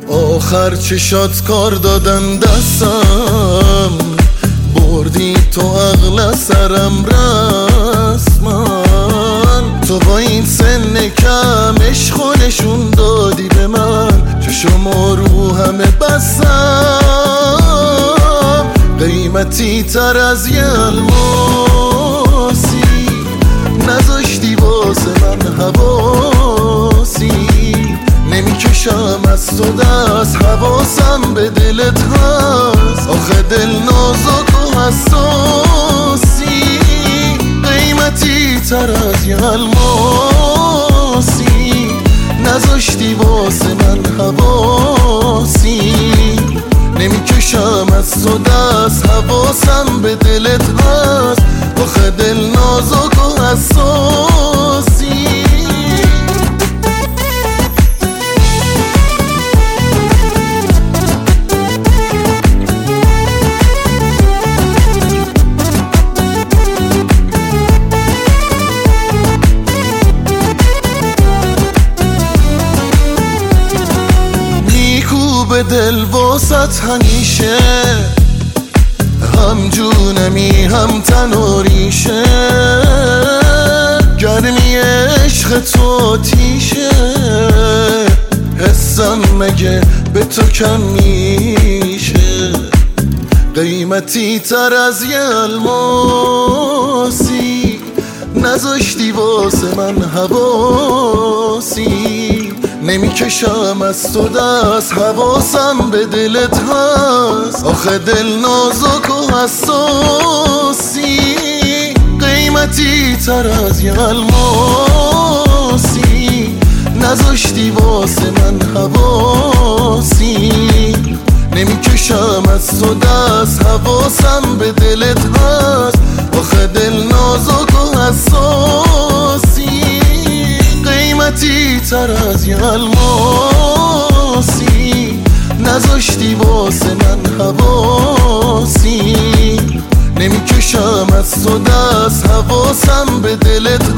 آخر چشات کار دادن دستم، بردی تو عقل سرم رسمن. تو با این سن کم عشق و نشون دادی به من، چشم رو همه بستم. قیمتی تر از یه الماسی نذاشتی واسه من حواسی. نمیکشم از تو دست، حواسم به دلت هست. آخه دل نازک و حساسی، قیمتی تر از یه الماسی نذاشتی واسه من حواسی. نمیکشم از تو دست، حواسم به دلت هست. آخه دل نازک و حساسی. به دل واسط همیشه، هم جونمی هم تن و ریشه. گرمی عشق تو آتیشه، حسم مگه به تو کم میشه. قیمتی تر از یه الماسی نذاشتی واسه من حواسی. نمیکشم از تو دست، حواسم به دلت هست. آخه دل نازک و حساسی، قیمتی تر از یه الماسی نذاشتی واسه من حواسی. نمیکشم از تو دست، حواسم به دلت هست. آخه دل نازک و حساسی، قیمتی تر از یه الماسی نذاشتی واسه من حواسی. نمیکشم از تو دست، حواسم به دلت